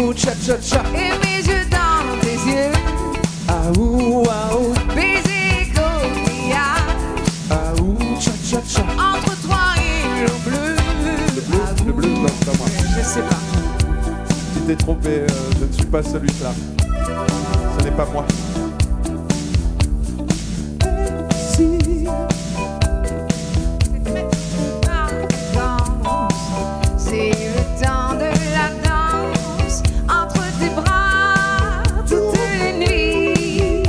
ouh, tcha tcha tcha. Et mes yeux dans tes yeux. Ah ouh, ah ouh. Baiser coquillage. Ah ouh, tcha tcha tcha. Entre toi et l'eau bleue. Le bleu, non, c'est pas moi. Je sais pas. Tu t'es trompé, je ne suis pas celui-là. Ce n'est pas moi. Si. C'est le temps de la danse entre tes bras toutes les nuits.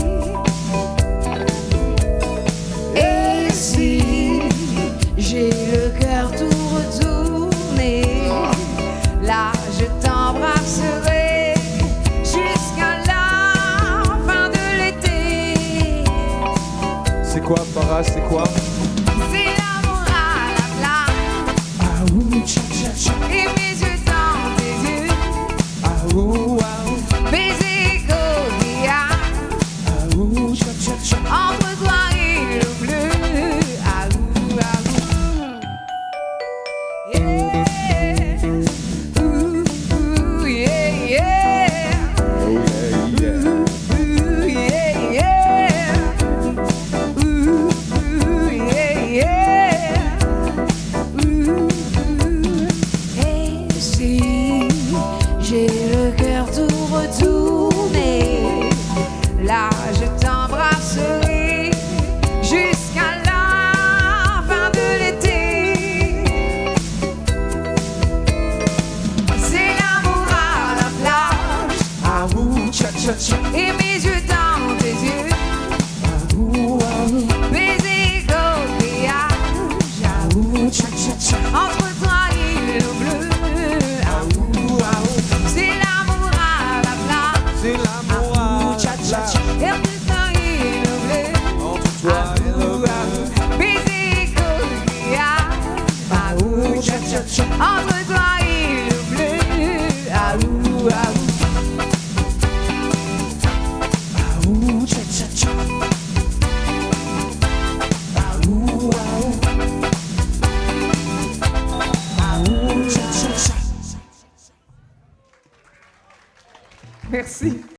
Et si j'ai le cœur tout retourné, là je t'embrasserai jusqu'à la fin de l'été. C'est quoi, Farah, c'est quoi? C'est l'amour à la plage. Ah ouh, tcha tcha tcha. Et mes yeux dans tes yeux. Ah ouh, ah ouh. Baiser coquillage. Ah ouh, tcha tcha tcha. Entre toi et l'eau bleue. Ah ouh, ah ouh. Yeah. Ouh, ouh, yeah, yeah. Oh yeah, yeah. Ouh, yeah, yeah. Ouh, ouh, yeah, yeah. Ouh, ouh. Et si j'ai le cœur tout retourné, là je t'embrasserai jusqu'à la fin de l'été. C'est l'amour à la plage. Ah ouh, tcha tcha tcha. Et mes yeux dans tes yeux. Ah ouh, ah ouh. Baiser coquillage. Ah ouh, tcha tcha tcha. Entre toi et l'eau bleue. Ah ouh, ah ouh. C'est l'amour à la plage. C'est l'amour à Tcha tcha tcha. Et entre toi et l'eau bleue. entre toi et le bleu. Baiser coquillage. Ah ouh, tcha tcha tcha. Entre toi et l'eau bleue. Ah ouh, ah ouh. Ah ouh, tcha tcha tcha. Ah ouh, ah ouh. Ah ouh, tcha tcha tcha. Merci.